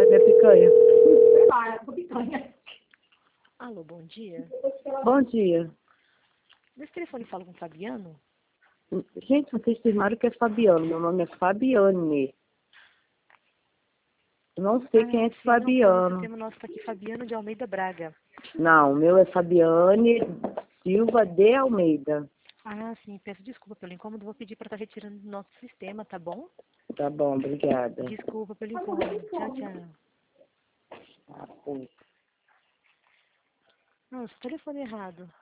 minha picanha. Prepara, com picanha. Alô, bom dia. Bom dia. Nesse telefone falo com o Fabiano? Gente, vocês cismaram que é Fabiano. Meu nome é Fabiane. Não sei quem é esse Sim, não, o Fabiano. sistema nosso está aqui, Fabiano de Almeida Braga. Não, o meu é Fabiane Silva de Almeida. Ah, sim, peço desculpa pelo incômodo, vou pedir para estar retirando do nosso sistema, tá bom? Tá bom, obrigada. Desculpa pelo incômodo. Tchau, tchau. Ah, pois. Nossa, telefone errado.